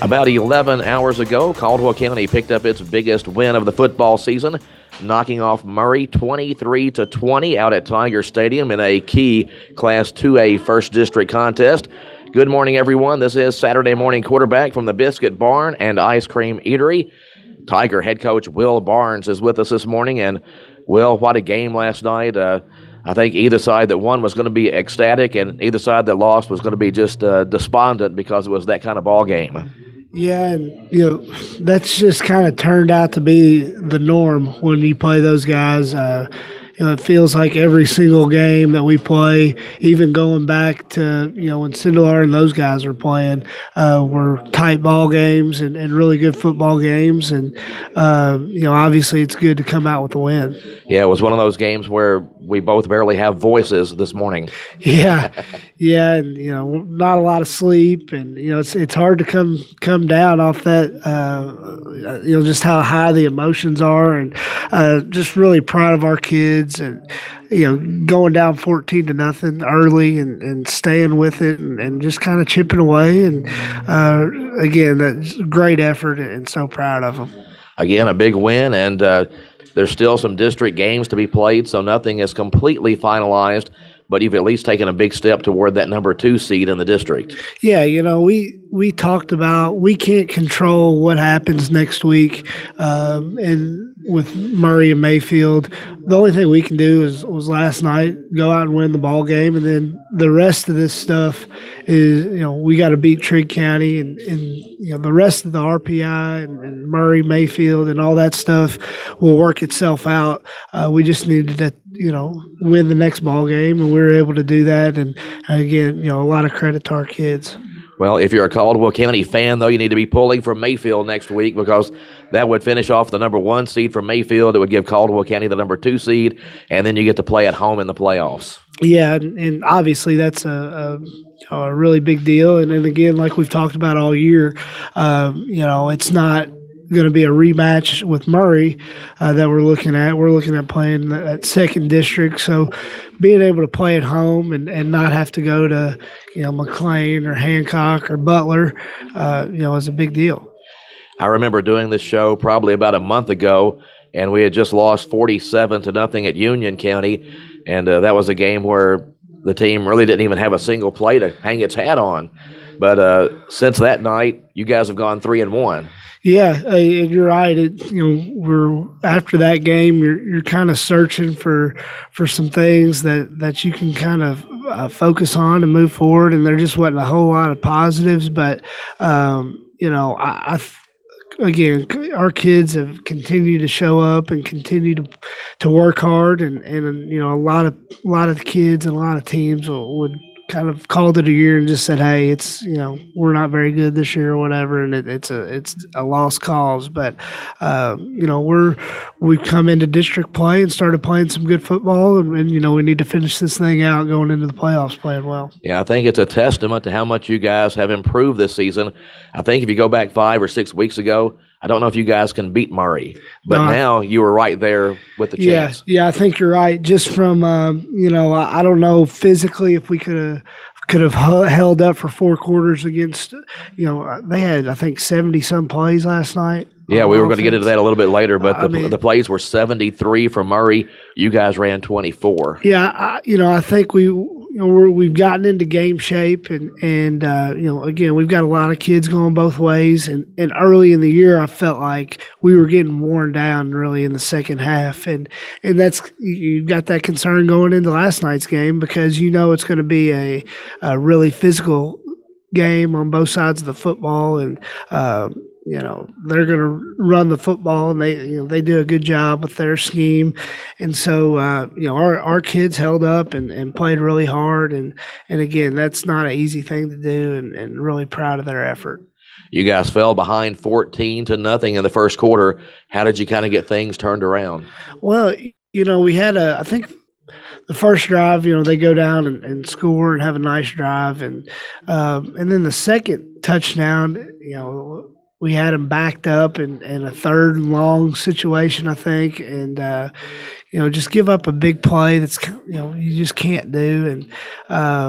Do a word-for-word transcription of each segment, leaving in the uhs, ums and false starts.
About eleven hours ago, Caldwell County picked up its biggest win of the football season, knocking off Murray twenty-three to twenty out at Tiger Stadium in a key Class two A First District contest. Good morning, everyone. This is Saturday Morning Quarterback from the Biscuit Barn and Ice Cream Eatery. Tiger head coach Will Barnes is with us this morning. And, Will, what a game last night. Uh, I think either side that won was going to be ecstatic, and either side that lost was going to be just uh, despondent because it was that kind of ball game. Yeah, and, you know, that's just kind of turned out to be the norm when you play those guys. Uh, you know, it feels like every single game that we play, even going back to, you know, when Sindelar and those guys were playing, uh, were tight ball games and, and really good football games. And, uh, you know, obviously it's good to come out with a win. Yeah, it was one of those games where we both barely have voices this morning. Yeah, yeah, and, you know, not a lot of sleep, and, you know, it's it's hard to come come down off that, uh, you know, just how high the emotions are, and uh, just really proud of our kids, and, you know, going down fourteen to nothing early and, and staying with it and, and just kind of chipping away, and uh, again, that's great effort, and so proud of them. Again, a big win, and uh, there's still some district games to be played, so nothing is completely finalized, but you've at least taken a big step toward that number two seed in the district. Yeah, you know, we we talked about we can't control what happens next week, um, and with Murray and Mayfield, the only thing we can do is was last night go out and win the ball game, and then the rest of this stuff is, you know, we got to beat Trigg County, and, and you know, the rest of the R P I and, and Murray, Mayfield, and all that stuff will work itself out. Uh, we just needed to, you know, win the next ball game, and we were able to do that. And again, you know, a lot of credit to our kids. Well, if you're a Caldwell County fan, though, you need to be pulling for Mayfield next week, because that would finish off the number one seed for Mayfield. It would give Caldwell County the number two seed, and then you get to play at home in the playoffs. Yeah, and, and obviously that's a, a, a really big deal. And then again, like we've talked about all year, um, you know, it's not going to be a rematch with Murray uh, that we're looking at. We're looking at playing that second district. So being able to play at home and, and not have to go to, you know, McLean or Hancock or Butler, uh, you know, is a big deal. I remember doing this show probably about a month ago, and we had just lost forty-seven to nothing at Union County. And uh, that was a game where the team really didn't even have a single play to hang its hat on. But uh, since that night, you guys have gone three and one. Yeah, uh, you're right. It, you know, we're after that game, you're you're kind of searching for for some things that, that you can kind of uh, focus on and move forward. And there just wasn't a whole lot of positives, but um, you know, I, I again, our kids have continued to show up and continue to to work hard, and and you know, a lot of a lot of kids and a lot of teams will, would. kind of called it a year and just said, hey, it's, you know, we're not very good this year or whatever, and it, it's a it's a lost cause. But uh, you know, we're we've come into district play and started playing some good football, and, and you know, we need to finish this thing out going into the playoffs playing well. Yeah, I think it's a testament to how much you guys have improved this season. I think if you go back five or six weeks ago, I don't know if you guys can beat Murray, but no, now you were right there with the yeah, chance. Yeah, I think you're right. Just from, um, you know, I, I don't know physically if we could have could have held up for four quarters against, you know, they had, I think, seventy-some plays last night. Yeah, we were going to get into that a little bit later, but the, I mean, the plays were seventy-three for Murray. You guys ran twenty-four. Yeah, I, you know, I think we, you know, we're, we've gotten into game shape, and and uh, you know, again, we've got a lot of kids going both ways, and and early in the year, I felt like we were getting worn down really in the second half, and and that's, you've got that concern going into last night's game, because you know it's going to be a, a really physical game on both sides of the football, and uh, you know, they're going to run the football, and they, you know, they do a good job with their scheme. And so, uh, you know, our, our kids held up and, and played really hard. And, and again, that's not an easy thing to do, and, and really proud of their effort. You guys fell behind fourteen to nothing in the first quarter. How did you kind of get things turned around? Well, you know, we had a, I think the first drive, you know, they go down and, and score and have a nice drive. And, um, and then the second touchdown, you know, we had them backed up in, in a third and long situation, I think, and, uh, you know, just give up a big play that's, you know, you just can't do. And, um,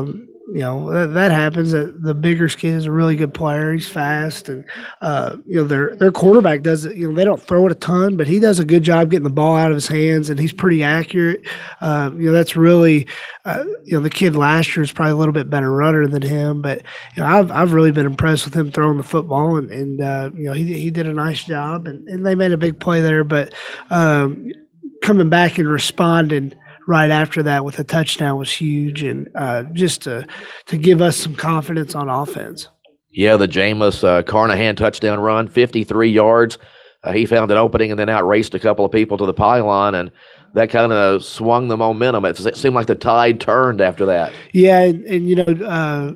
you know that, that happens. The, the bigger kid is a really good player. He's fast, and uh, you know their their quarterback does it. You know they don't throw it a ton, but he does a good job getting the ball out of his hands, and he's pretty accurate. Uh, you know that's really uh, you know the kid last year is probably a little bit better runner than him, but you know I've I've really been impressed with him throwing the football, and and uh, you know he he did a nice job, and, and they made a big play there, but um, coming back and responding right after that with a touchdown was huge, and uh, just to to give us some confidence on offense. Yeah, the Jameis uh, Carnahan touchdown run, fifty-three yards. Uh, he found an opening and then outraced a couple of people to the pylon, and that kind of swung the momentum. It, it seemed like the tide turned after that. Yeah, and, and you know, uh,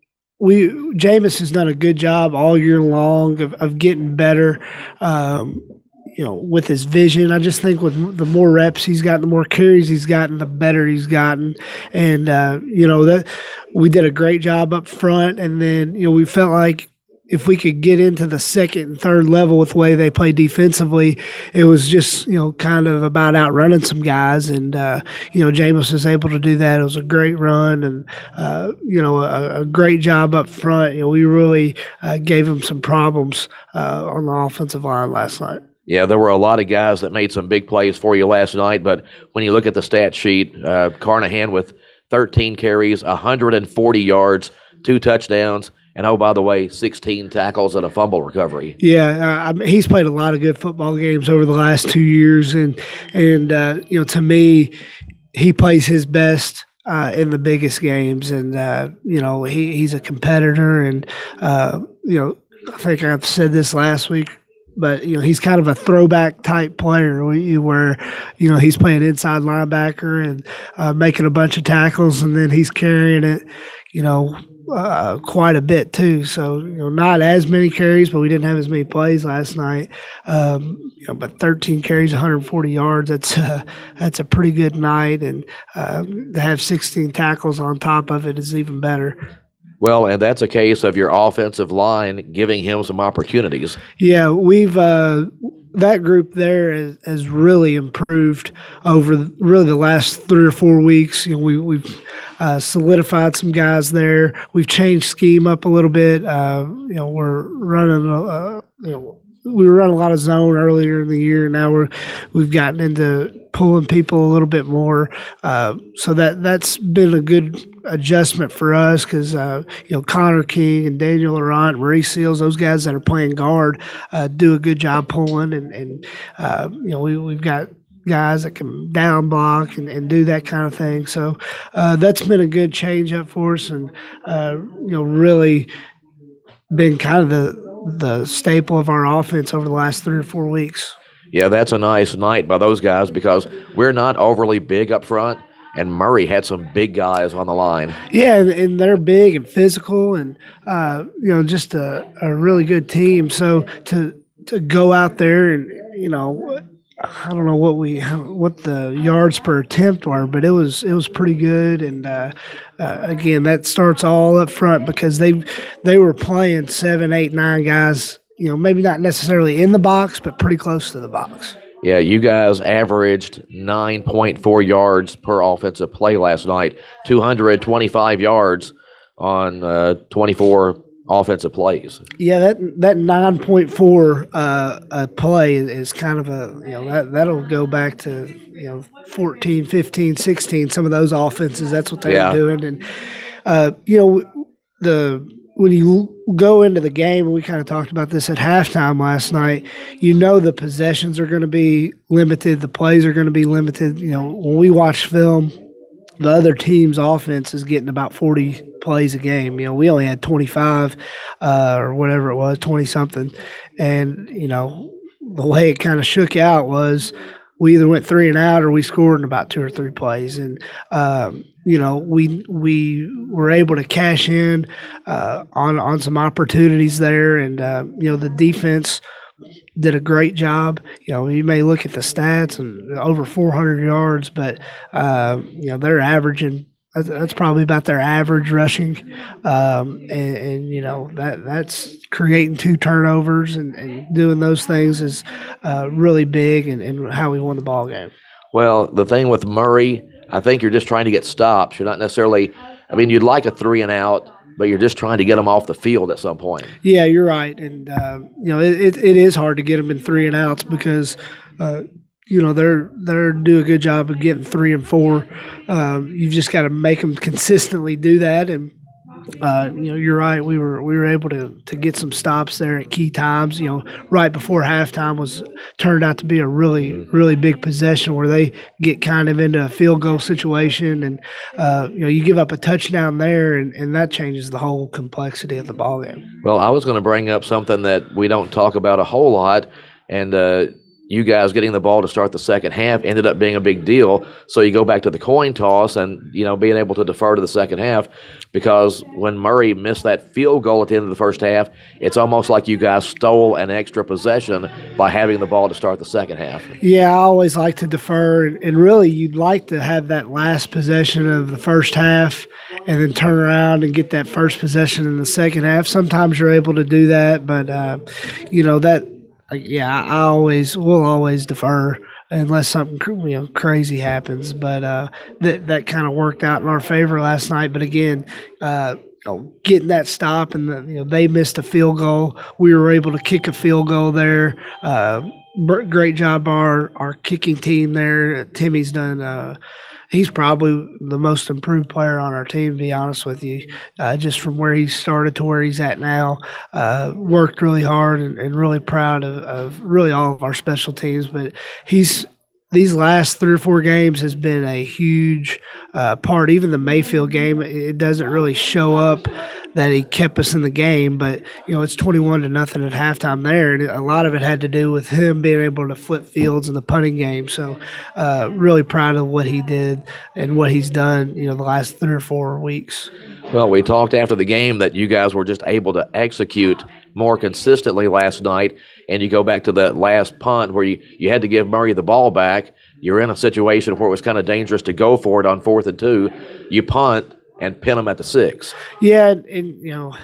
we Jameis has done a good job all year long of, of getting better. Um, you know, with his vision. I just think with the more reps he's gotten, the more carries he's gotten, the better he's gotten. And, uh, you know, that we did a great job up front. And then, you know, we felt like if we could get into the second and third level with the way they play defensively, it was just, you know, kind of about outrunning some guys. And, uh, you know, Jameis was able to do that. It was a great run and, uh, you know, a, a great job up front. You know, we really uh, gave him some problems uh, on the offensive line last night. Yeah, there were a lot of guys that made some big plays for you last night, but when you look at the stat sheet, uh, Carnahan with thirteen carries, one hundred forty yards, two touchdowns, and oh, by the way, sixteen tackles and a fumble recovery. Yeah, uh, I mean, he's played a lot of good football games over the last two years, and and uh, you know, to me, he plays his best uh, in the biggest games, and uh, you know, he he's a competitor, and uh, you know, I think I've said this last week. But, you know, he's kind of a throwback type player where, you know, he's playing inside linebacker and uh, making a bunch of tackles, and then he's carrying it, you know, uh, quite a bit too. So, you know, not as many carries, but we didn't have as many plays last night. Um, you know, but thirteen carries, one hundred forty yards, that's, uh, that's a pretty good night. And uh, to have sixteen tackles on top of it is even better. Well, and that's a case of your offensive line giving him some opportunities. Yeah, we've uh, that group there has, has really improved over the, really the last three or four weeks. You know, we, we've uh, solidified some guys there. We've changed scheme up a little bit. Uh, you know, we're running. Uh, you know, we were running a lot of zone earlier in the year. Now we're we've gotten into pulling people a little bit more. Uh, so that that's been a good adjustment for us because uh, you know Connor King and Daniel Laurent, Maurice Seals, those guys that are playing guard uh, do a good job pulling, and and uh, you know we we've got guys that can down block and, and do that kind of thing. So uh, that's been a good change up for us, and uh, you know really been kind of the the staple of our offense over the last three or four weeks. Yeah, that's a nice night by those guys because we're not overly big up front, and Murray had some big guys on the line. Yeah, and, and they're big and physical, and uh, you know, just a, a really good team. So to to go out there and you know, I don't know what we what the yards per attempt were, but it was it was pretty good. And uh, uh, again, that starts all up front because they they were playing seven, eight, nine guys. You know, maybe not necessarily in the box, but pretty close to the box. Yeah, you guys averaged nine point four yards per offensive play last night, two hundred twenty-five yards on uh, twenty-four offensive plays. Yeah, that that nine point four uh, a play is kind of a, you know, that, that'll go back to, you know, fourteen, fifteen, sixteen, some of those offenses, that's what they yeah. were doing. And, uh, you know, the when you go into the game, and we kind of talked about this at halftime last night, you know the possessions are going to be limited, the plays are going to be limited. You know, when we watch film, the other team's offense is getting about forty plays a game. You know, we only had twenty-five uh, or whatever it was, twenty-something. And, you know, the way it kind of shook out was we either went three and out or we scored in about two or three plays. And, um, you know, we we were able to cash in uh, on, on some opportunities there. And, uh, you know, the defense did a great job. You know, you may look at the stats and over four hundred yards, but, uh, you know, they're averaging that's, that's probably about their average rushing. Um, and, and, you know, that that's creating two turnovers and, and doing those things is uh, really big in, in how we won the ball game. Well, the thing with Murray, I think you're just trying to get stops. You're not necessarily I mean, you'd like a three and out, but you're just trying to get them off the field at some point. Yeah, you're right, and uh, you know it, it, it is hard to get them in three and outs because uh, you know they're they're do a good job of getting three and four. Um, you've just got to make them consistently do that, and uh, you know you're right. We were we were able to to get some stops there at key times. You know, right before halftime was turned out to be a really really big possession where they get kind of into a field goal situation, and uh, you know you give up a touchdown there, and, and that changes the whole complexity of the ball game. Well, I was going to bring up something that we don't talk about a whole lot, and uh, you guys getting the ball to start the second half ended up being a big deal. So you go back to the coin toss and, you know, being able to defer to the second half, because when Murray missed that field goal at the end of the first half, it's almost like you guys stole an extra possession by having the ball to start the second half. Yeah, I always like to defer, and really you'd like to have that last possession of the first half and then turn around and get that first possession in the second half. Sometimes you're able to do that, but, uh, you know, that – yeah, I always will always defer unless something you know crazy happens. But uh, that that kind of worked out in our favor last night. But again, uh, you know, getting that stop and the, you know they missed a field goal, we were able to kick a field goal there. Uh, great job by our our kicking team there. Timmy's done. Uh, He's probably the most improved player on our team, to be honest with you, uh, just from where he started to where he's at now. Uh, worked really hard and, and really proud of, of really all of our special teams. But he's these last three or four games has been a huge uh, part. Even the Mayfield game, it doesn't really show up that he kept us in the game, but you know it's twenty-one to nothing at halftime there, and a lot of it had to do with him being able to flip fields in the punting game. So, uh, really proud of what he did and what he's done. You know, the last three or four weeks. Well, we talked after the game that you guys were just able to execute more consistently last night, and you go back to that last punt where you, you had to give Murray the ball back. You're in a situation where it was kind of dangerous to go for it on fourth and two. You punt and pin them at the six. Yeah, and, and you know,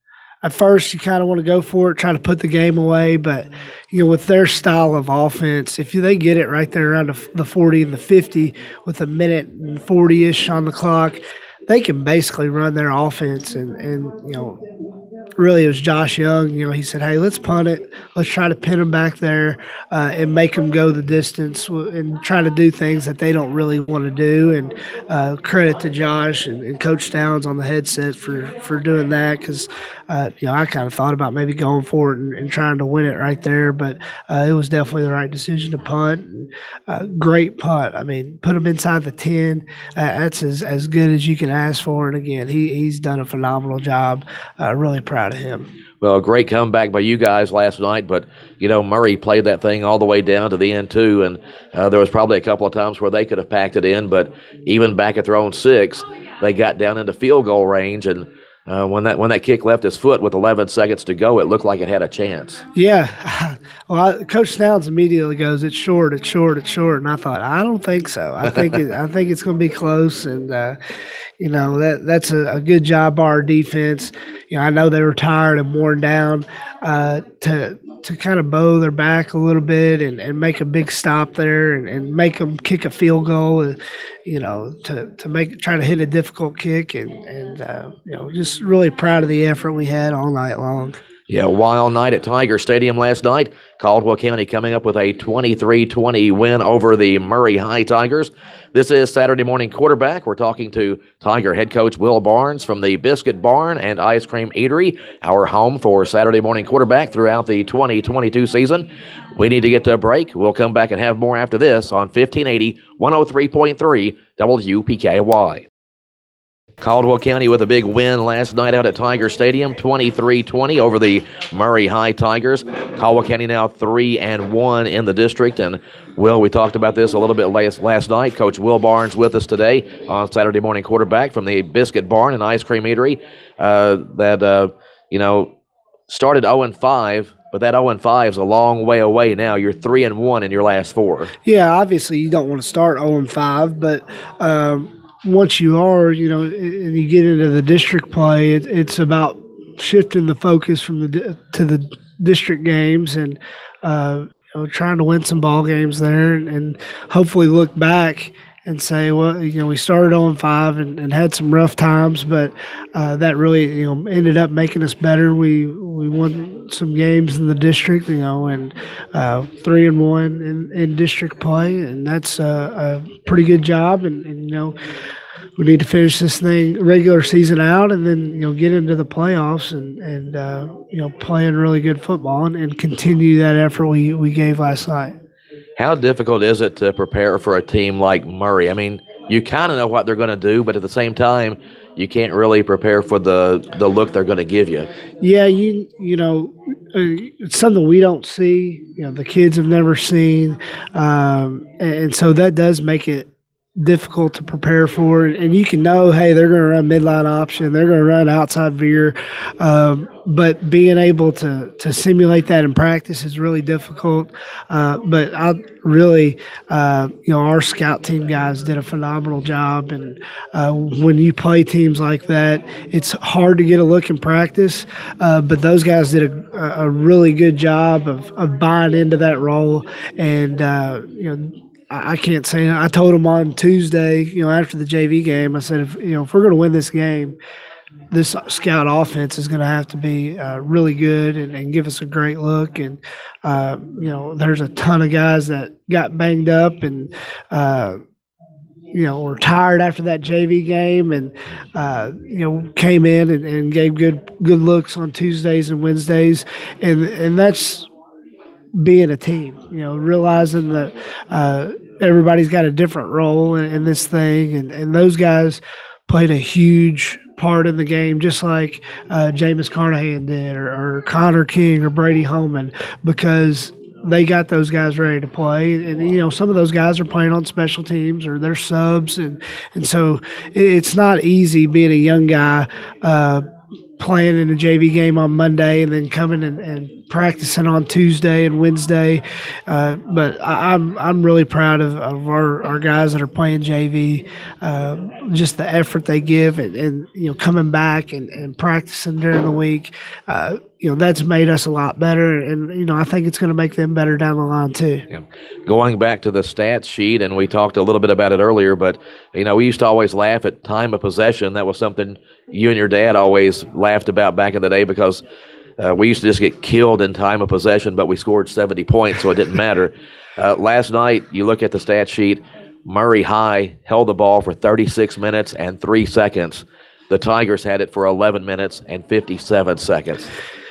at first you kind of want to go for it, try to put the game away, but you know, with their style of offense, if they get it right there around the forty and the fifty with a minute and forty-ish on the clock, they can basically run their offense. And, and you know, really it was Josh Young, you know, he said, hey, let's punt it. Let's try to pin them back there uh, and make them go the distance and try to do things that they don't really want to do. And uh, credit to Josh and, and Coach Downs on the headset for, for doing that, because, uh, you know, I kind of thought about maybe going for it and, and trying to win it right there. But uh, it was definitely the right decision to punt. And, uh, great punt. I mean, put them inside the ten. Uh, that's as, as good as you can ask for. And, again, he, he's done a phenomenal job. Uh, really proud of him. Well, a great comeback by you guys last night, but, you know, Murray played that thing all the way down to the end, too, and uh, there was probably a couple of times where they could have packed it in, but even back at their own six, they got down into field goal range, and uh, when that when that kick left his foot with eleven seconds to go, it looked like it had a chance. Yeah. Well, I, Coach Downs immediately goes, it's short, it's short, it's short, and I thought, I don't think so. I think it, I think it's going to be close, and, uh, you know, that that's a, a good job by our defense. You know, I know they were tired and worn down uh, to to kind of bow their back a little bit and, and make a big stop there and, and make them kick a field goal, and, you know, to, to make try to hit a difficult kick. And, and uh, you know, just really proud of the effort we had all night long. Yeah, wild night at Tiger Stadium last night. Caldwell County coming up with a twenty-three twenty win over the Murray High Tigers. This is Saturday Morning Quarterback. We're talking to Tiger head coach Will Barnes from the Biscuit Barn and Ice Cream Eatery, our home for Saturday Morning Quarterback throughout the twenty twenty-two season. We need to get to a break. We'll come back and have more after this on fifteen eighty, one oh three point three W P K Y. Caldwell County with a big win last night out at Tiger Stadium, twenty-three twenty over the Murray High Tigers. Caldwell County now three and one in the district. And, Will, we talked about this a little bit last, last night. Coach Will Barnes with us today on Saturday Morning Quarterback from the Biscuit Barn and Ice Cream Eatery uh, that, uh, you know, started oh and five. But that oh and five is a long way away now. You're three and one in your last four. Yeah, obviously you don't want to start oh and five, but um, – once you are, you know, and you get into the district play, it, it's about shifting the focus from the to the district games and uh, you know, trying to win some ball games there, and, and hopefully look back and say, well, you know, we started oh and five and, and had some rough times, but uh, that really, you know, ended up making us better. We we won some games in the district, you know, and uh, three and one in, in district play, and that's a, a pretty good job. And, and you know, we need to finish this thing regular season out, and then you know get into the playoffs and and uh, you know playing really good football and, and continue that effort we we gave last night. How difficult is it to prepare for a team like Murray? I mean, you kind of know what they're going to do, but at the same time, you can't really prepare for the the look they're going to give you. Yeah, you you know, it's something we don't see. You know, the kids have never seen, um, and, and so that does make it difficult to prepare for. And you can know, hey, they're going to run midline option, they're going to run outside veer, um, but being able to to simulate that in practice is really difficult. Uh, but I really, uh, you know, our scout team guys did a phenomenal job. And uh, when you play teams like that, it's hard to get a look in practice. Uh, but those guys did a, a really good job of, of buying into that role. And uh, you know. I can't say. I told them on Tuesday, you know, after the J V game, I said, if you know, if we're going to win this game, this scout offense is going to have to be uh, really good and, and give us a great look. And uh, you know, there's a ton of guys that got banged up and uh, you know were tired after that J V game, and uh, you know came in and, and gave good good looks on Tuesdays and Wednesdays, and and that's being a team, you know, realizing that uh, everybody's got a different role in, in this thing. And, and those guys played a huge part in the game, just like uh, Jameis Carnahan did, or, or Connor King or Brady Holman, because they got those guys ready to play. And, you know, some of those guys are playing on special teams or they're subs. And, and so it's not easy being a young guy uh, playing in a J V game on Monday and then coming and, and practicing on Tuesday and Wednesday. Uh, but I, I'm I'm really proud of, of our, our guys that are playing J V, uh, just the effort they give and, and you know coming back and, and practicing during the week. Uh, you know, that's made us a lot better. And, you know, I think it's going to make them better down the line too. Yeah. Going back to the stats sheet, and we talked a little bit about it earlier, but, you know, we used to always laugh at time of possession. That was something you and your dad always laughed about back in the day because uh, we used to just get killed in time of possession, but we scored seventy points, so it didn't matter. Uh, last night, you look at the stat sheet, Murray High held the ball for thirty-six minutes and three seconds. The Tigers had it for eleven minutes and fifty-seven seconds.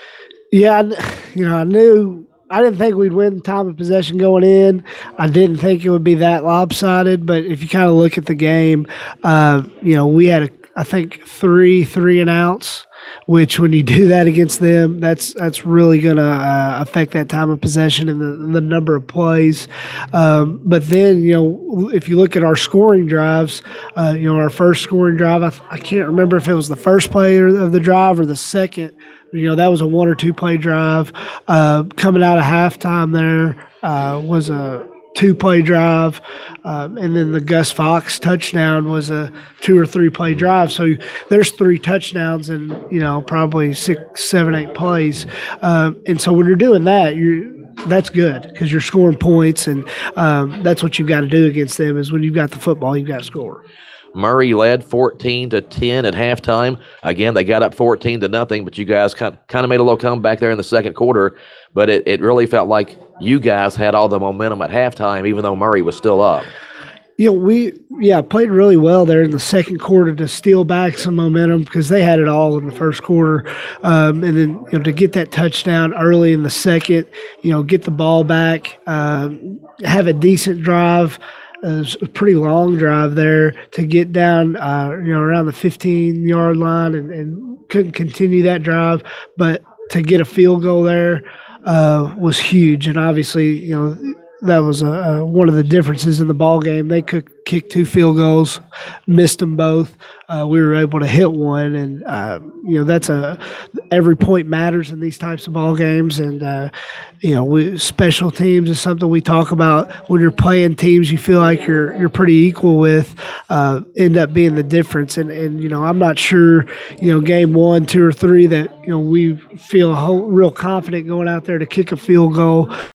Yeah, you know, I knew I didn't think we'd win time of possession going in. I didn't think it would be that lopsided, but if you kind of look at the game, uh, you know, we had, a, I think, three three and outs, which when you do that against them, that's that's really going to uh, affect that time of possession and the, the number of plays. Um, but then, you know, if you look at our scoring drives, uh, you know, our first scoring drive, I, I can't remember if it was the first play of the drive or the second. You know, that was a one or two play drive. Uh, coming out of halftime there uh, was a two play drive. Um, and then the Gus Fox touchdown was a two or three play drive. So there's three touchdowns in, you know, probably six, seven, eight plays. Um, and so when you're doing that, you're, that's good because you're scoring points. And um, that's what you've got to do against them is when you've got the football, you've got to score. Murray led fourteen to ten at halftime. Again, they got up fourteen to nothing, but you guys kind of made a little comeback there in the second quarter. But it, it really felt like you guys had all the momentum at halftime, even though Murray was still up. You know, we, yeah, played really well there in the second quarter to steal back some momentum because they had it all in the first quarter. Um, and then, you know, to get that touchdown early in the second, you know, get the ball back, uh, have a decent drive. It was a pretty long drive there to get down, uh, you know, around the fifteen-yard line and, and couldn't continue that drive. But to get a field goal there uh, was huge. And obviously, you know, that was a, a, one of the differences in the ball game. They could kick two field goals, missed them both. Uh, we were able to hit one, and uh, you know that's a every point matters in these types of ball games. And uh, you know, we, special teams is something we talk about when you're playing teams you feel like you're you're pretty equal with. Uh, end up being the difference. And and you know, I'm not sure, you know, game one, two, or three that you know we feel whole, real confident going out there to kick a field goal.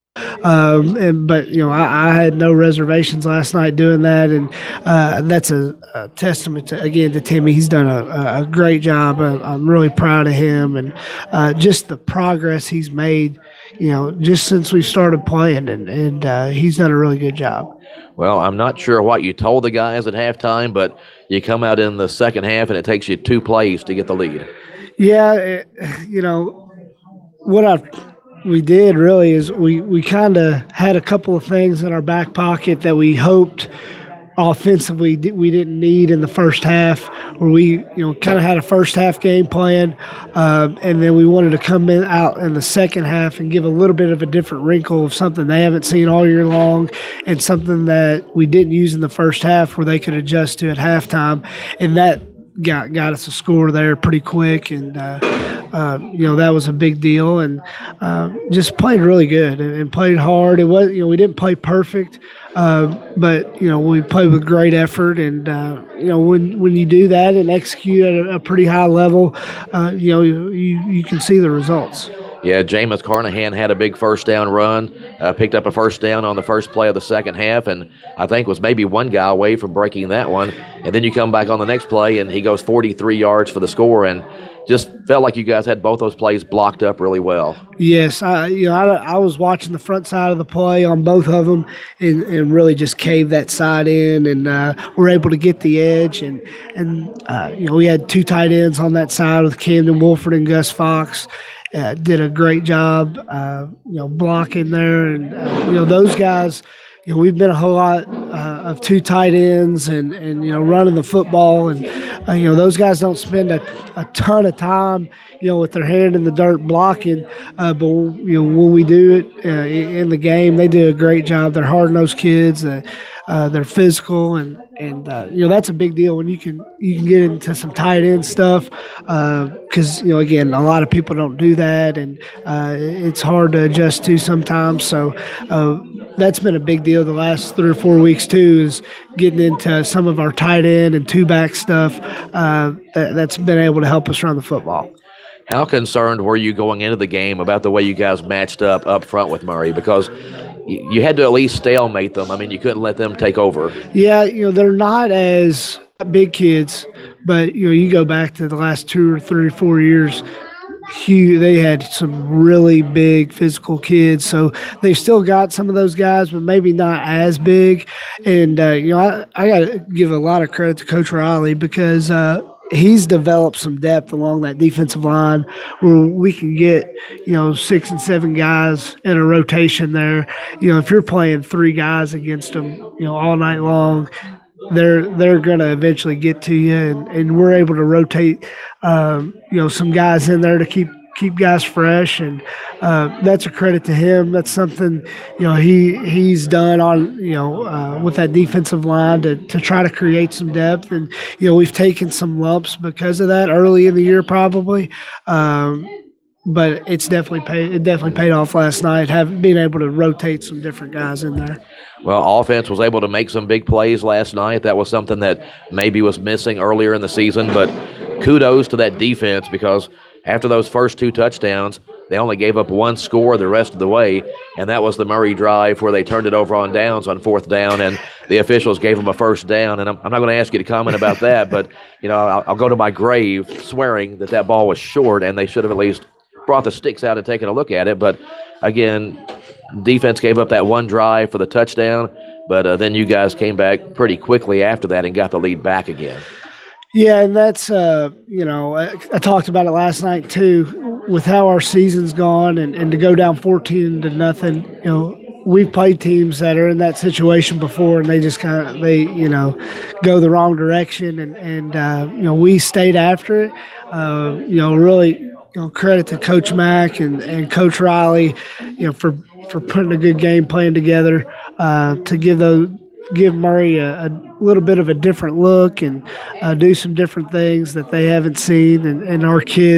Um, and but you know, I, I had no reservations last night doing that, and uh, that's a, a testament to, again, to Timmy. He's done a, a great job. I, I'm really proud of him, and uh, just the progress he's made. You know, just since we started playing, and and uh, he's done a really good job. Well, I'm not sure what you told the guys at halftime, but you come out in the second half and it takes you two plays to get the lead. Yeah, it, you know, what I we did really is we, we kind of had a couple of things in our back pocket that we hoped offensively we didn't need in the first half, where we, you know, kind of had a first half game plan, um, and then we wanted to come in out in the second half and give a little bit of a different wrinkle of something they haven't seen all year long, and something that we didn't use in the first half where they could adjust to at halftime, and that got got us a score there pretty quick, and uh, uh, you know, that was a big deal, and uh, just played really good and, and played hard. It was, you know, we didn't play perfect. Uh, but, you know, we played with great effort, and, uh, you know, when, when you do that and execute at a, a pretty high level, uh, you know, you, you, you can see the results. Yeah, Jameis Carnahan had a big first down run, uh, picked up a first down on the first play of the second half, and I think was maybe one guy away from breaking that one. And then you come back on the next play, and he goes forty-three yards for the score, and just felt like you guys had both those plays blocked up really well. Yes, I, you know, I, I was watching the front side of the play on both of them, and, and really just caved that side in, and uh, were able to get the edge. And and uh, you know, we had two tight ends on that side with Camden Wolford and Gus Fox. Uh, did a great job, uh, you know, blocking there, and uh, you know, those guys. You know, we've been a whole lot uh, of two tight ends and, and, you know, running the football. And, uh, you know, those guys don't spend a, a ton of time, you know, with their hand in the dirt blocking. Uh, but, you know, when we do it uh, in the game, they do a great job. They're hard-nosed kids. Uh, uh, they're physical. And, and uh, you know, that's a big deal when you can you can get into some tight end stuff because, uh, you know, again, a lot of people don't do that. And uh, it's hard to adjust to sometimes. So, uh, that's been a big deal the last three or four weeks too, is getting into some of our tight end and two back stuff uh, that, that's been able to help us run the football. How concerned were you going into the game about the way you guys matched up up front with Murray? Because you had to at least stalemate them. I mean, you couldn't let them take over. Yeah, you know, they're not as big kids, but, you know, you go back to the last two or three or four years, Huge, they had some really big physical kids, so they still got some of those guys, but maybe not as big. And uh, you know, I, I got to give a lot of credit to Coach Riley because uh, he's developed some depth along that defensive line where we can get, you know, six and seven guys in a rotation there. You know, if you're playing three guys against them, you know, all night long, they're they're going to eventually get to you, and, and we're able to rotate, um, you know, some guys in there to keep keep guys fresh, and uh, that's a credit to him. That's something, you know, he he's done on, you know, uh, with that defensive line to, to try to create some depth, and, you know, we've taken some lumps because of that early in the year probably. Um, But it's definitely paid. It definitely paid off last night, having being able to rotate some different guys in there. Well, offense was able to make some big plays last night. That was something that maybe was missing earlier in the season. But kudos to that defense, because after those first two touchdowns, they only gave up one score the rest of the way, and that was the Murray drive where they turned it over on downs on fourth down, and the officials gave them a first down. And I'm, I'm not going to ask you to comment about that, but, you know, I'll, I'll go to my grave swearing that that ball was short, and they should have at least brought the sticks out and taken a look at it. But again, defense gave up that one drive for the touchdown, but uh, then you guys came back pretty quickly after that and got the lead back again. Yeah, and that's, uh, you know, I, I talked about it last night too, with how our season's gone, and, and to go down fourteen to nothing, you know, we've played teams that are in that situation before, and they just kind of, they, you know, go the wrong direction, and, and uh, you know, we stayed after it, uh, you know, really, you know, credit to Coach Mack and, and Coach Riley, you know, for, for putting a good game plan together uh, to give those give Murray a, a little bit of a different look and uh, do some different things that they haven't seen, and, and our kids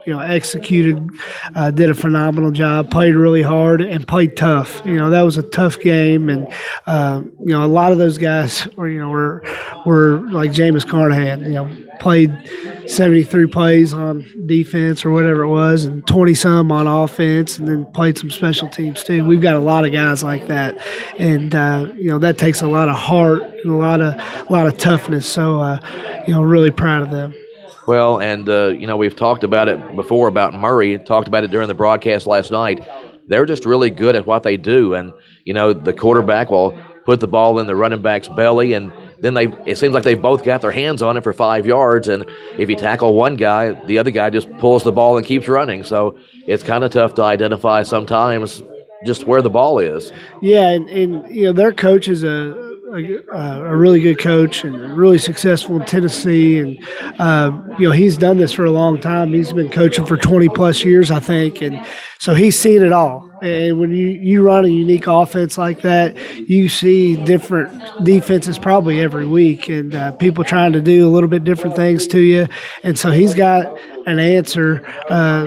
you know, executed, uh, did a phenomenal job, played really hard, and played tough. You know, that was a tough game, and uh, you know, a lot of those guys were, you know, were were like Jameis Carnahan. You know, played seventy-three plays on defense or whatever it was, and twenty some on offense, and then played some special teams too. We've got a lot of guys like that, and uh, you know, that takes a lot of heart and a lot of a lot of toughness. So, uh, you know, really proud of them. Well, and, uh, you know, we've talked about it before about Murray, talked about it during the broadcast last night. They're just really good at what they do. And, you know, the quarterback will put the ball in the running back's belly, and then they it seems like they've both got their hands on it for five yards. And if you tackle one guy, the other guy just pulls the ball and keeps running. So it's kind of tough to identify sometimes just where the ball is. Yeah, and, and you know, their coach is a A, a really good coach and really successful in Tennessee, and uh, you know, he's done this for a long time. He's been coaching for twenty plus years, I think, and so he's seen it all. And when you, you run a unique offense like that, you see different defenses probably every week, and uh, people trying to do a little bit different things to you. And so he's got an answer uh,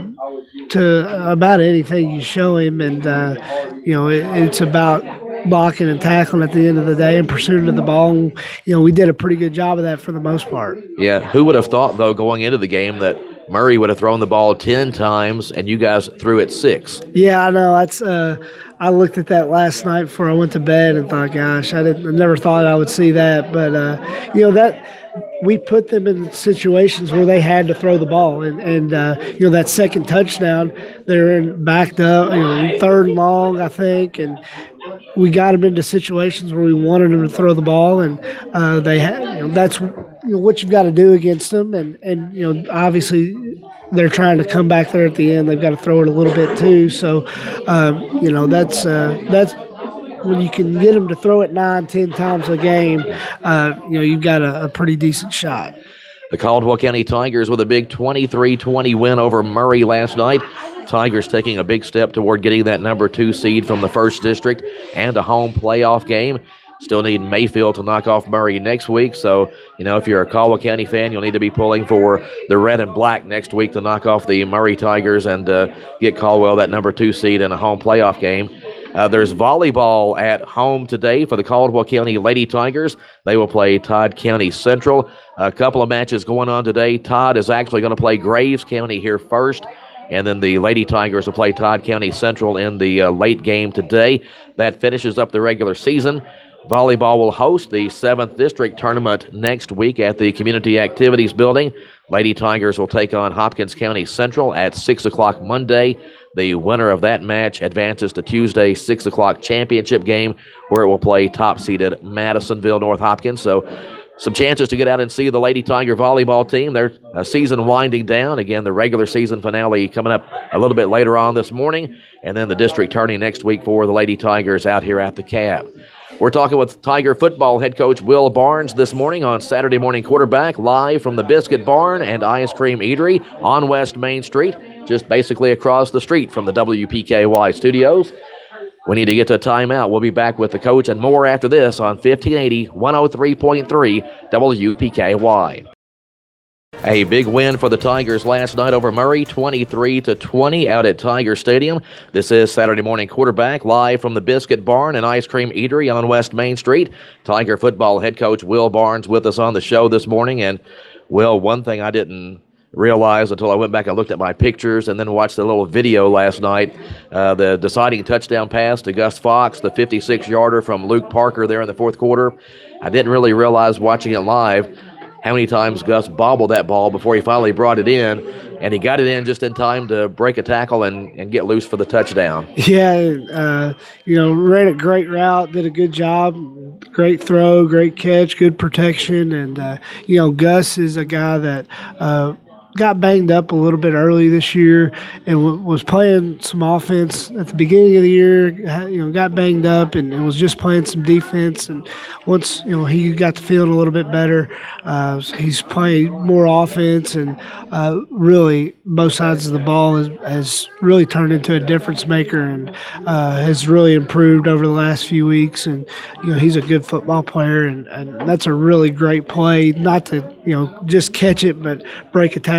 to about anything you show him, and uh, you know, it, it's about blocking and tackling at the end of the day and pursuit of the ball. And, you know, we did a pretty good job of that for the most part. Yeah. Who would have thought, though, going into the game that Murray would have thrown the ball ten times and you guys threw it six? Yeah, I know. That's uh, I looked at that last night before I went to bed and thought, gosh, I didn't, I never thought I would see that. But, uh, you know, that we put them in situations where they had to throw the ball. And, and uh, you know, that second touchdown, they're in backed up, you know, third and long, I think, and we got them into situations where we wanted them to throw the ball, and uh, they had, you know, that's you know, what you've got to do against them. And, and, you know, obviously they're trying to come back there at the end. They've got to throw it a little bit too. So, um, you know, that's, uh, that's when you can get them to throw it nine, ten times a game, uh, you know, you've got a, a pretty decent shot. The Caldwell County Tigers with a big twenty-three twenty win over Murray last night. Tigers taking a big step toward getting that number two seed from the first district and a home playoff game. Still need Mayfield to knock off Murray next week. So, you know, if you're a Caldwell County fan, you'll need to be pulling for the red and black next week to knock off the Murray Tigers and uh, get Caldwell that number two seed in a home playoff game. Uh, there's volleyball at home today for the Caldwell County Lady Tigers. They will play Todd County Central. A couple of matches going on today. Todd is actually going to play Graves County here first, and then the Lady Tigers will play Todd County Central in the uh, late game today. That finishes up the regular season. Volleyball will host the seventh District Tournament next week at the Community Activities Building. Lady Tigers will take on Hopkins County Central at six o'clock Monday. The winner of that match advances to Tuesday, six o'clock championship game, where it will play top-seeded Madisonville North Hopkins. So some chances to get out and see the Lady Tiger volleyball team. Their uh, season winding down. Again, the regular season finale coming up a little bit later on this morning, and then the district tourney next week for the Lady Tigers out here at the Cab. We're talking with Tiger football head coach Will Barnes this morning on Saturday Morning Quarterback, live from the Biscuit Barn and Ice Cream Eatery on West Main Street, just basically across the street from the W P K Y studios. We need to get to a timeout. We'll be back with the coach and more after this on fifteen eighty, one oh three point three W P K Y. A big win for the Tigers last night over Murray, twenty-three to twenty out at Tiger Stadium. This is Saturday Morning Quarterback, live from the Biscuit Barn and Ice Cream Eatery on West Main Street. Tiger football head coach Will Barnes with us on the show this morning. And, Will, one thing I didn't realize until I went back and looked at my pictures and then watched the little video last night, uh, the deciding touchdown pass to Gus Fox, the fifty-six yarder from Luke Parker there in the fourth quarter. I didn't really realize watching it live how many times Gus bobbled that ball before he finally brought it in, and he got it in just in time to break a tackle and, and get loose for the touchdown. Yeah, uh, you know, ran a great route, did a good job, great throw, great catch, good protection, and, uh, you know, Gus is a guy that uh, got banged up a little bit early this year and w- was playing some offense at the beginning of the year, you know, got banged up and, and was just playing some defense. And once, you know, he got to feeling a little bit better, uh, he's playing more offense, and uh, really both sides of the ball has, has really turned into a difference maker and uh, has really improved over the last few weeks. And, you know, he's a good football player, and, and that's a really great play, not to, you know, just catch it, but break a tackle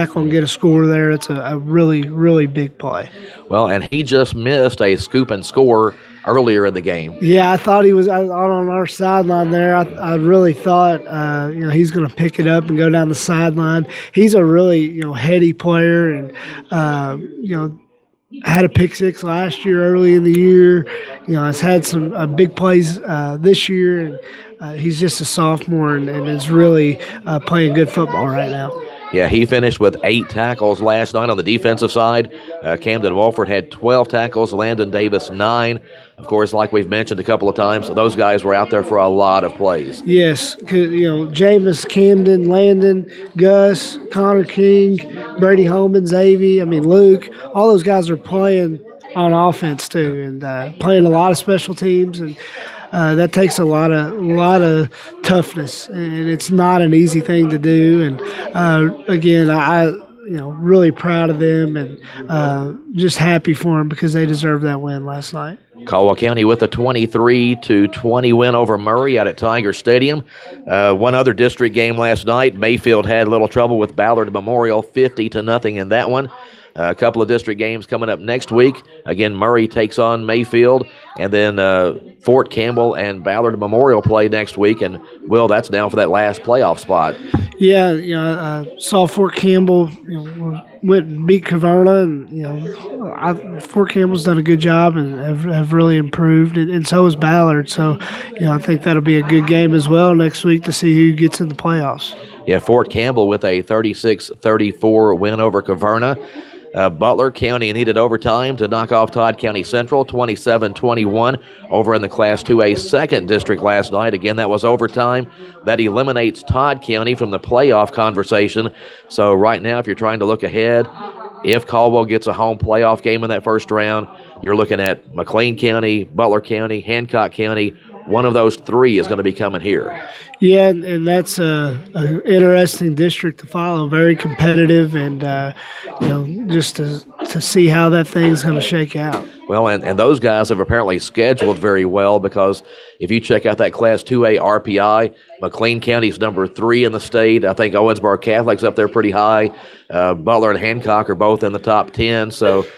tackle and get a score there, it's a, a really, really big play. Well, and he just missed a scoop and score earlier in the game. Yeah, I thought he was out on our sideline there. I, I really thought, uh, you know, he's going to pick it up and go down the sideline. He's a really, you know, heady player, and uh, you know, had a pick six last year early in the year. You know, has had some uh, big plays uh, this year, and uh, he's just a sophomore and, and is really uh, playing good football right now. Yeah, he finished with eight tackles last night on the defensive side. Uh, Camden Wolford had twelve tackles, Landon Davis nine. Of course, like we've mentioned a couple of times, those guys were out there for a lot of plays. Yes, you know, Jameis, Camden, Landon, Gus, Connor King, Brady Holman, Xavier, I mean, Luke, all those guys are playing on offense too, and uh, playing a lot of special teams, and uh, that takes a lot of a lot of toughness, and it's not an easy thing to do. And uh, again, I you know really proud of them, and uh, just happy for them because they deserve that win last night. Caldwell County with a twenty-three to twenty win over Murray out at Tiger Stadium. Uh, one other district game last night, Mayfield had a little trouble with Ballard Memorial, fifty to nothing in that one. Uh, a couple of district games coming up next week. Again, Murray takes on Mayfield, and then uh, Fort Campbell and Ballard Memorial play next week. And, Will, that's down for that last playoff spot. Yeah, you know, uh, saw Fort Campbell, you know, went and beat Caverna, and, you know, I, Fort Campbell's done a good job and have, have really improved, and, and so has Ballard. So, you know, I think that'll be a good game as well next week to see who gets in the playoffs. Yeah, Fort Campbell with a thirty-six thirty-four win over Caverna. Uh, Butler County needed overtime to knock off Todd County Central, twenty-seven twenty-one, over in the Class two A second district last night. Again, that was overtime. That eliminates Todd County from the playoff conversation. So right now, if you're trying to look ahead, if Caldwell gets a home playoff game in that first round, you're looking at McLean County, Butler County, Hancock County. One of those three is going to be coming here. Yeah, and that's a, a interesting district to follow. Very competitive, and uh, you know, just to to see how that thing's going to shake out. Well, and, and those guys have apparently scheduled very well, because if you check out that Class two A R P I, McLean County's number three in the state. I think Owensboro Catholic's up there pretty high. Uh, Butler and Hancock are both in the top ten. So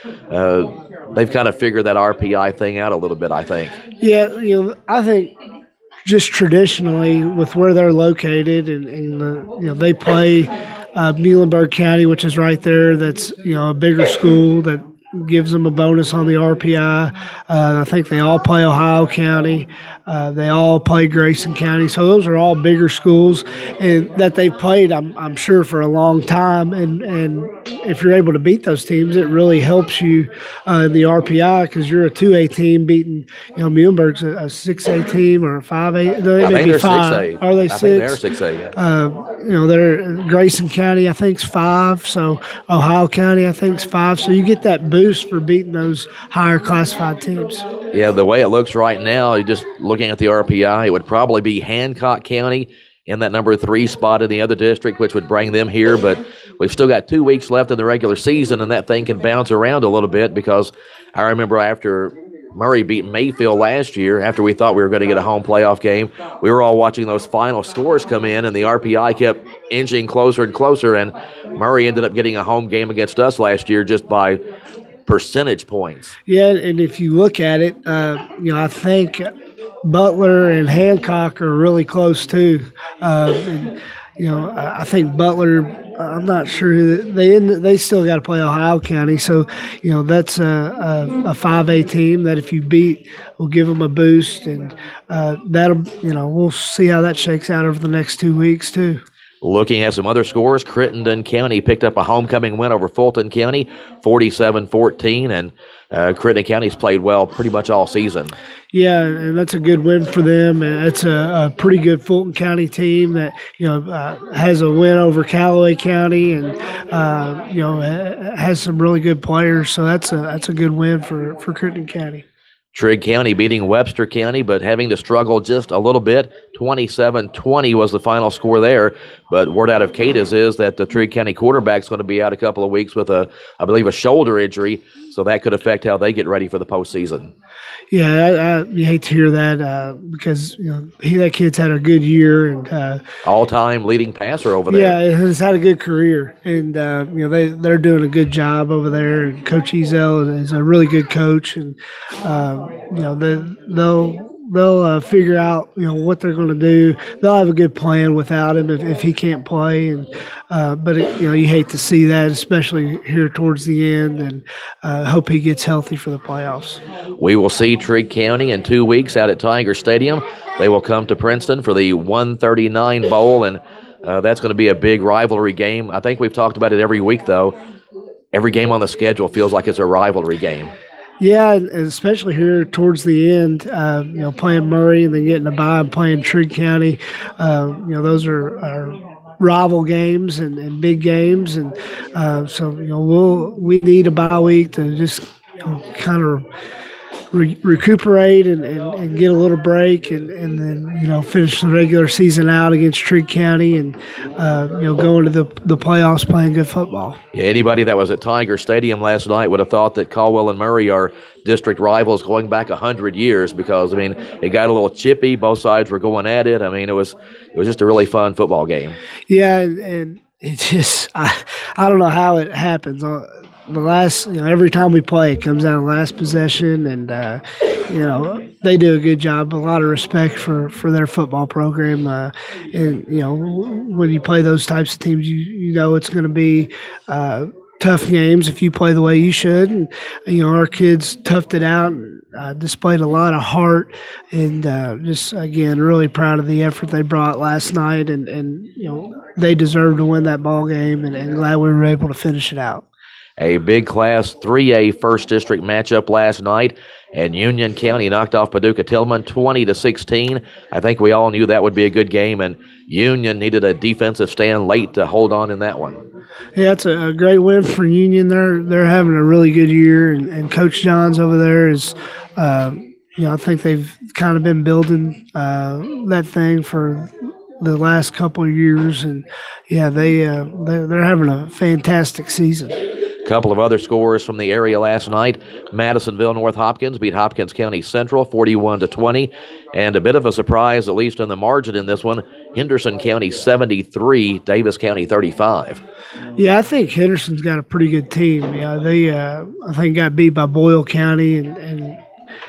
uh, they've kind of figured that R P I thing out a little bit, I think. Yeah, you know, I think just traditionally with where they're located, and, and the, you know, they play uh, Muhlenberg County, which is right there. That's, you know, a bigger school that gives them a bonus on the R P I. Uh, I think they all play Ohio County. Uh, they all play Grayson County. So those are all bigger schools, and that they've played, I'm, I'm sure, for a long time. And, and if you're able to beat those teams, it really helps you uh, in the R P I, because you're a two A team beating, you know, Muhlenberg's a, a six A team or a five A. No, they I may think be they're five. six A. Are they I six? think they're six A, yeah. Uh, you know, they're Grayson County, I think, is five. So Ohio County, I think, is five. So you get that boost for beating those higher classified teams. Yeah, the way it looks right now, you just looking at the R P I, it would probably be Hancock County in that number three spot in the other district, which would bring them here. But we've still got two weeks left in the regular season, and that thing can bounce around a little bit, because I remember after Murray beat Mayfield last year, after we thought we were going to get a home playoff game, we were all watching those final scores come in, and the R P I kept inching closer and closer, and Murray ended up getting a home game against us last year just by percentage points. Yeah, and if you look at it, uh, you know, I think Butler and Hancock are really close too. Uh, and, you know, I, I think Butler, I'm not sure they end, they still got to play Ohio County, so you know that's a, a, a five A team that if you beat will give them a boost, and uh, that'll, you know, we'll see how that shakes out over the next two weeks too. Looking at some other scores, Crittenden County picked up a homecoming win over Fulton County, forty-seven fourteen, and uh, Crittenden County's played well pretty much all season. Yeah, and that's a good win for them. And it's a, a pretty good Fulton County team that, you know, uh, has a win over Callaway County, and uh, you know, has some really good players. So that's a that's a good win for for Crittenden County. Trigg County beating Webster County, but having to struggle just a little bit. twenty-seven twenty was the final score there. But word out of Cadiz is that the Trigg County quarterback's going to be out a couple of weeks with a, I believe, a shoulder injury. so that could affect how they get ready for the postseason. Yeah, I, I, you hate to hear that uh, because you know he that kid's had a good year and uh, all-time leading passer over there. Yeah, he's had a good career, and uh, you know they they're doing a good job over there. And Coach Ezel is a really good coach, and uh, you know they they'll they'll uh, figure out you know what they're going to do. They'll have a good plan without him if, if he can't play, and uh, but it, you know you hate to see that, especially here towards the end, and uh, hope he gets healthy for the playoffs. We will see Trigg County in two weeks out at Tiger Stadium. They will come to Princeton for the one thirty-nine Bowl, and uh, that's going to be a big rivalry game. I think we've talked about it every week, though. Every game on the schedule feels like it's a rivalry game. Yeah, and especially here towards the end, uh, you know, playing Murray and then getting a bye and playing Trigg County. Uh, you know, those are, are rival games and, and big games, and uh, so you know we'll we need a bye week to just you know, kind of re- recuperate and, and, and get a little break, and, and then you know finish the regular season out against Trigg County, and uh, you know go into the the playoffs playing good football. Yeah, anybody that was at Tiger Stadium last night would have thought that Caldwell and Murray are district rivals going back a hundred years, because I mean it got a little chippy. Both sides were going at it. I mean it was it was just a really fun football game. Yeah, and, and it just I I don't know how it happens. The last, you know, every time we play, it comes down to last possession, and uh, you know they do a good job. A lot of respect for, for their football program, uh, and you know when you play those types of teams, you you know it's going to be uh, tough games if you play the way you should. And you know our kids toughed it out, and uh, displayed a lot of heart, and uh, just again really proud of the effort they brought last night, and and you know they deserve to win that ball game, and, and glad we were able to finish it out. A big Class three A First District matchup last night, and Union County knocked off Paducah Tillman twenty to sixteen. I think we all knew that would be a good game, and Union needed a defensive stand late to hold on in that one. Yeah, it's a, a great win for Union. They're they're having a really good year, and, and Coach Johns over there is, uh, you know, I think they've kind of been building uh, that thing for the last couple of years, and yeah, they uh, they're, they're having a fantastic season. Couple of other scores from the area last night. Madisonville North Hopkins beat Hopkins County Central forty-one to twenty, and a bit of a surprise, at least in the margin in this one, Henderson County seventy-three, Davis County thirty-five. Yeah, I think Henderson's got a pretty good team. Yeah, they uh, I think got beat by Boyle County, and, and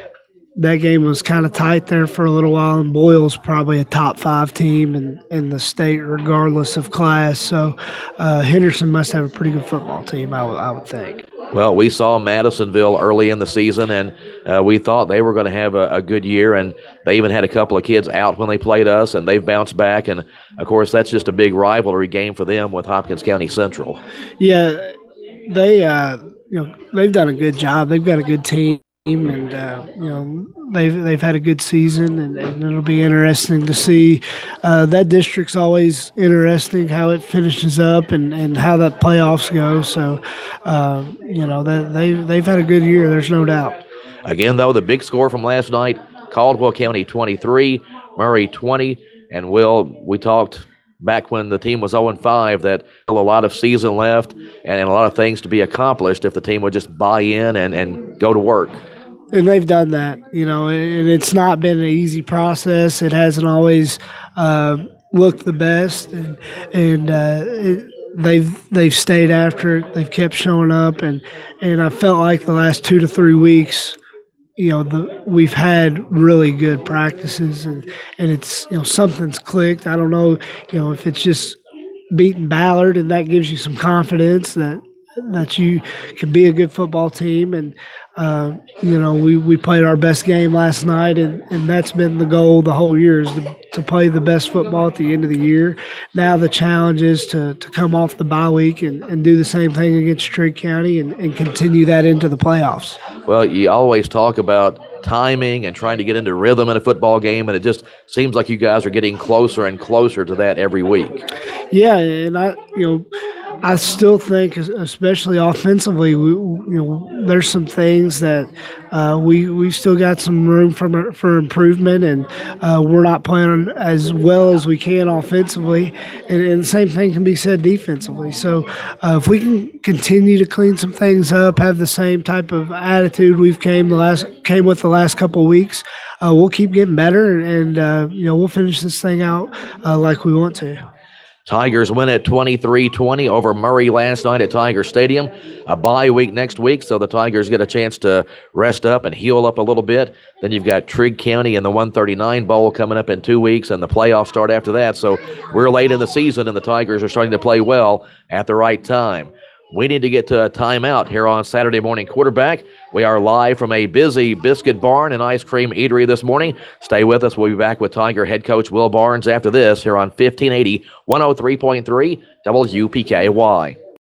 that game was kind of tight there for a little while, and Boyle's probably a top five team in, in the state regardless of class. So uh, Henderson must have a pretty good football team, I, w- I would think. Well, we saw Madisonville early in the season, and uh, we thought they were going to have a, a good year, and they even had a couple of kids out when they played us, and they've bounced back. And, of course, that's just a big rivalry game for them with Hopkins County Central. Yeah, they, uh, you know, they've done a good job. They've got a good team. And uh, you know they've they've had a good season, and, and it'll be interesting to see. Uh, that district's always interesting how it finishes up, and, and how that playoffs go. So uh, you know that they they've had a good year. There's no doubt. Again, though, the big score from last night: Caldwell County twenty-three, Murray twenty, and Will. We talked back when the team was oh and five that a lot of season left and a lot of things to be accomplished if the team would just buy in and, and go to work. And they've done that, you know, and it's not been an easy process. It hasn't always uh, looked the best, and and uh, it, they've they've stayed after it. They've kept showing up, and and I felt like the last two to three weeks, you know, the, we've had really good practices, and and it's you know something's clicked. I don't know, you know, if it's just beating Ballard, and that gives you some confidence that that you can be a good football team. And Uh, you know, we, we played our best game last night, and, and that's been the goal the whole year, is to, to play the best football at the end of the year. Now the challenge is to, to come off the bye week and, and do the same thing against Trigg County, and, and continue that into the playoffs. Well, you always talk about timing and trying to get into rhythm in a football game, and it just seems like you guys are getting closer and closer to that every week. Yeah, and I, you know, I still think, especially offensively, we, you know, there's some things that uh, we we still got some room for for improvement, and uh, we're not playing as well as we can offensively. And, and the same thing can be said defensively. So uh, if we can continue to clean some things up, have the same type of attitude we've came the last came with the last couple of weeks, uh, we'll keep getting better, and, and uh, you know, we'll finish this thing out uh, like we want to. Tigers win at twenty-three twenty over Murray last night at Tiger Stadium. A bye week next week, so the Tigers get a chance to rest up and heal up a little bit. Then you've got Trigg County in the one thirty-nine Bowl coming up in two weeks, and the playoffs start after that. So we're late in the season, and the Tigers are starting to play well at the right time. We need to get to a timeout here on Saturday Morning Quarterback. We are live from a busy biscuit barn and ice cream eatery this morning. Stay with us. We'll be back with Tiger head coach Will Barnes after this here on fifteen eighty, one oh three point three W P K Y.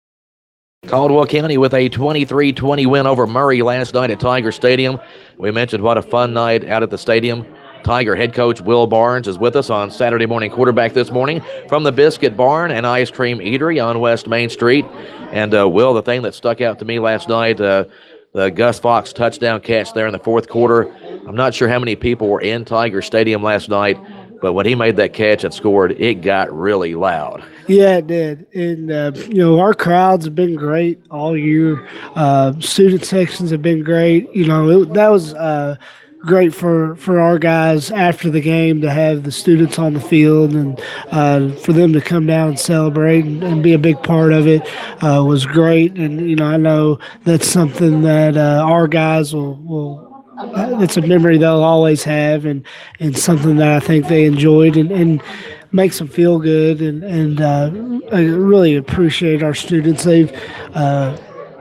Caldwell County with a twenty-three twenty win over Murray last night at Tiger Stadium. We mentioned what a fun night out at the stadium. Tiger head coach Will Barnes is with us on Saturday Morning Quarterback this morning from the Biscuit Barn and Ice Cream Eatery on West Main Street. And, uh, Will, the thing that stuck out to me last night, uh, the Gus Fox touchdown catch there in the fourth quarter. I'm not sure how many people were in Tiger Stadium last night, but when he made that catch and scored, it got really loud. Yeah, it did. And, uh, you know, our crowds have been great all year. Uh, student sections have been great. You know, it, that was uh, – great for, for our guys after the game to have the students on the field, and uh, for them to come down and celebrate and, and be a big part of it uh, was great. And, you know, I know that's something that uh, our guys will, will uh, it's a memory they'll always have, and, and something that I think they enjoyed and, and makes them feel good. And, and uh, I really appreciate our students. They've uh,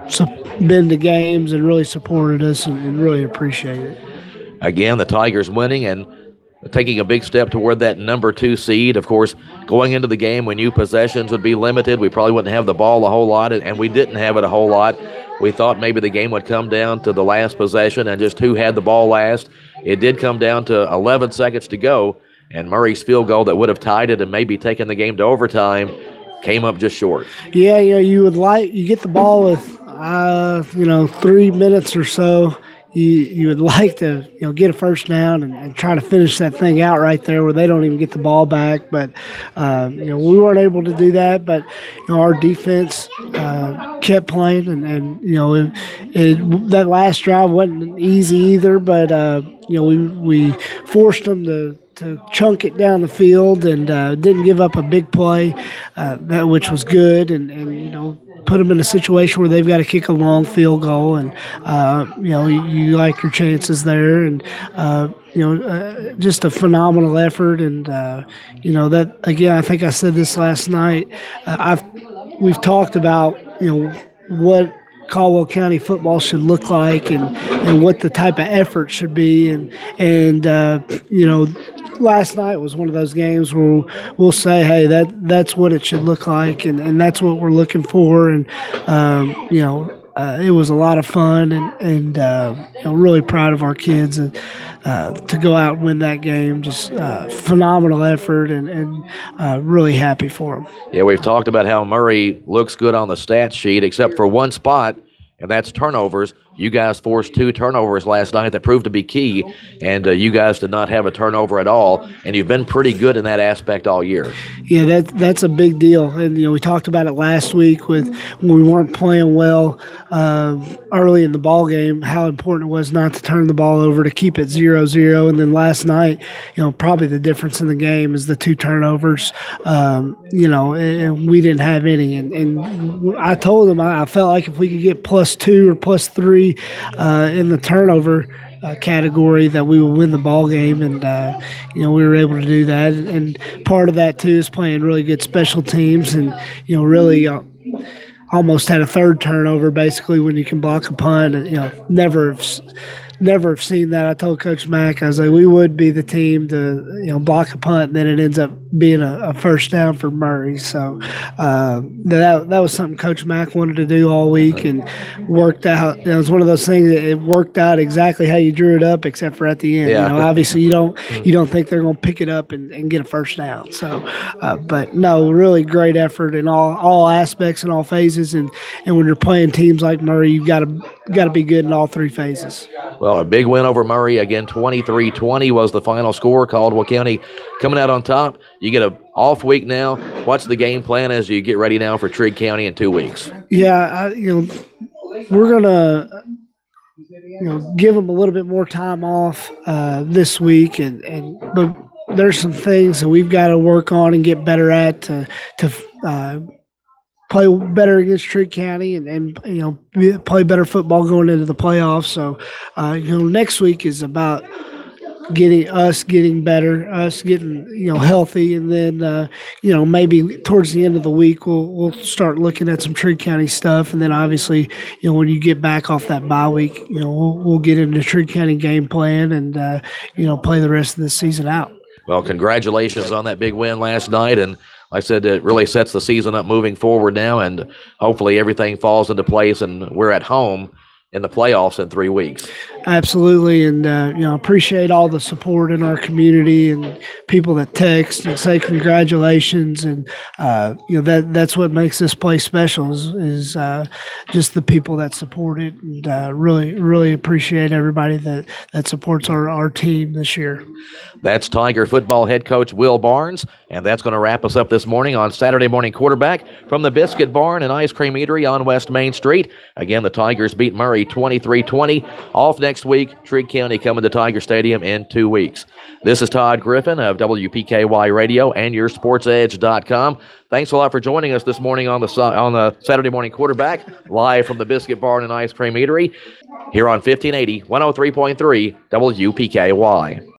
been to games and really supported us, and, and really appreciate it. Again, the Tigers winning and taking a big step toward that number two seed. Of course, going into the game, we knew possessions would be limited. We probably wouldn't have the ball a whole lot, and we didn't have it a whole lot. We thought maybe the game would come down to the last possession and just who had the ball last. It did come down to eleven seconds to go, and Murray's field goal that would have tied it and maybe taken the game to overtime came up just short. Yeah, you know, you would like, you get the ball with, uh, you know, three minutes or so. You you would like to, you know, get a first down and, and try to finish that thing out right there where they don't even get the ball back. But, um, you know, we weren't able to do that. But, you know, our defense uh, kept playing. And, and you know, it, it, that last drive wasn't easy either. But, uh, you know, we, we forced them to, to chunk it down the field and uh, didn't give up a big play, uh, that which was good. And, and, you know, put them in a situation where they've got to kick a long field goal, and uh, you know, you, you like your chances there, and uh, you know, uh, just a phenomenal effort. And uh, you know, that again, I think I said this last night. Uh, I've we've talked about, you know, what Caldwell County football should look like, and, and what the type of effort should be, and and uh, you know, last night was one of those games where we'll say, hey, that that's what it should look like, and, and that's what we're looking for. And um, you know, uh, it was a lot of fun, and and uh, you know, really proud of our kids, and uh, to go out and win that game. Just uh, phenomenal effort, and and uh, really happy for them. Yeah, we've talked about how Murray looks good on the stat sheet, except for one spot, and that's turnovers. You guys forced two turnovers last night that proved to be key, and uh, you guys did not have a turnover at all, and you've been pretty good in that aspect all year. Yeah, that that's a big deal. And, you know, we talked about it last week with when we weren't playing well uh, early in the ball game, how important it was not to turn the ball over, to keep it zero zero. And then last night, you know, probably the difference in the game is the two turnovers, um, you know, and we didn't have any. And, and I told them I, I felt like if we could get plus two or plus three uh, in the turnover uh, category, that we would win the ball game. And, uh, you know, we were able to do that. And part of that, too, is playing really good special teams, and, you know, really uh, almost had a third turnover basically when you can block a punt. And, you know, never never have seen that. I told Coach Mack, I was like, we would be the team to, you know, block a punt, and then it ends up being a, a first down for Murray. So uh, that that was something Coach Mack wanted to do all week and worked out. It was one of those things that it worked out exactly how you drew it up, except for at the end. Yeah. You know, obviously you don't you don't think they're going to pick it up and, and get a first down. So, uh, but no, really great effort in all all aspects and all phases. And, and when you're playing teams like Murray, you've got to got to be good in all three phases. Well, a big win over Murray. Again, twenty-three twenty was the final score. Caldwell County coming out on top. You get an off week now. What's the game plan as you get ready now for Trigg County in two weeks? Yeah, I, you know, we're going to – you know, give them a little bit more time off uh, this week, and, and but there's some things that we've got to work on and get better at to to uh, play better against Trigg County and, and you know play better football going into the playoffs. So uh, you know, next week is about getting us getting better, us getting you know healthy, and then uh, you know maybe towards the end of the week we'll we'll start looking at some Trigg County stuff, and then obviously you know when you get back off that bye week, you know we'll we'll get into Trigg County game plan and uh, you know play the rest of the season out. Well, congratulations on that big win last night, and like I said, it really sets the season up moving forward now, and hopefully everything falls into place, and we're at home in the playoffs in three weeks. Absolutely, and uh, you know, appreciate all the support in our community and people that text and say congratulations, and uh, you know that that's what makes this place special is, is uh, just the people that support it, and uh, really, really appreciate everybody that that supports our our team this year. That's Tiger football head coach Will Barnes, and that's going to wrap us up this morning on Saturday Morning Quarterback from the Biscuit Barn and Ice Cream Eatery on West Main Street. Again, the Tigers beat Murray twenty-three twenty. Off next week, Trigg County coming to Tiger Stadium in two weeks. This is Todd Griffin of W P K Y Radio and your sports edge dot com. Thanks a lot for joining us this morning on the on the Saturday Morning Quarterback, live from the Biscuit Barn and Ice Cream Eatery here on fifteen eighty, one oh three point three W P K Y.